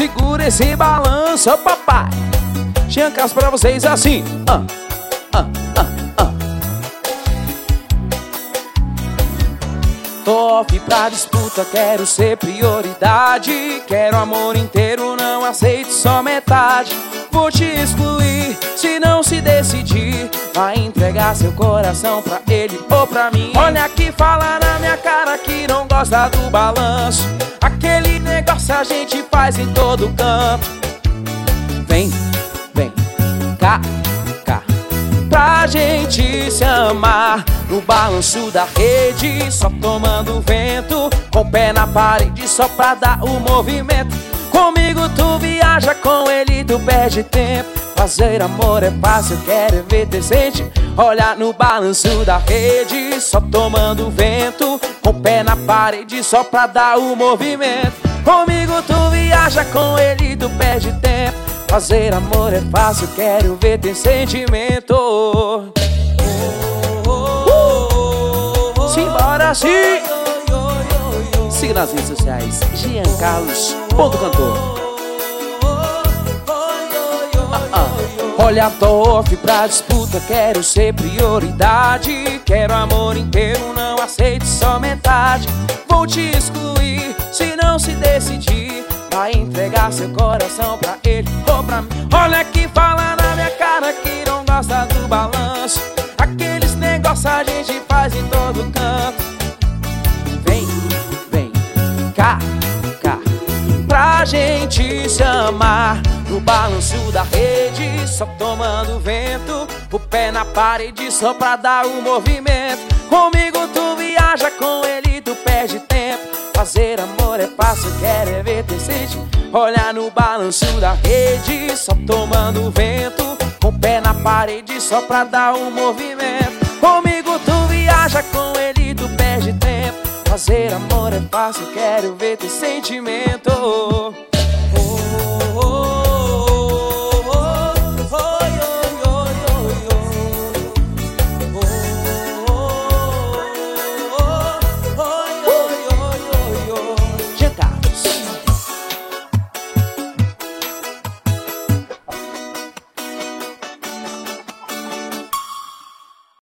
segura esse balanço, papai. Jean Carlos pra vocês assim. Tô off pra disputa, quero ser prioridade. Quero amor inteiro, não aceito só metade. Vou te excluir se não se decidir. Vai entregar seu coração pra ele ou pra mim. Olha aqui, fala na minha cara que não gosta do balanço. Aquele negócio a gente faz em todo canto. Vem, vem, cá, cá, pra gente se amar. No balanço da rede, só tomando vento, com o pé na parede só pra dar o movimento. Comigo tu viaja, com ele tu perde tempo. Fazer amor é fácil, quero ver decente. Olha no balanço da rede, só tomando vento, com o pé na parede só pra dar o movimento. Comigo tu viaja, com ele tu perde tempo. Fazer amor é fácil, quero ver ter sentimento. Simbora sim! Siga nas redes sociais, Jean Carlos, ponto cantor. Olha, tô off pra disputa, quero ser prioridade. Quero amor inteiro, não aceito só metade. Vou te excluir se não se decidir. Vai entregar seu coração pra ele ou pra mim. Olha que fala na minha cara que não gosta do balanço. Aqueles negócios a gente faz em todo canto. Vem, vem, cá, cá, pra gente se amar. No balanço da rede, só tomando vento, o pé na parede só pra dar o movimento. Comigo tu viaja, com ele tu perde tempo. Fazer amor é fácil, quero é ver decente. Olha no balanço da rede, só tomando vento, com o pé na parede só pra dar o movimento. Comigo tu viaja, com ele tu perde tempo. Fazer amor é fácil, quero ver ter sentimento.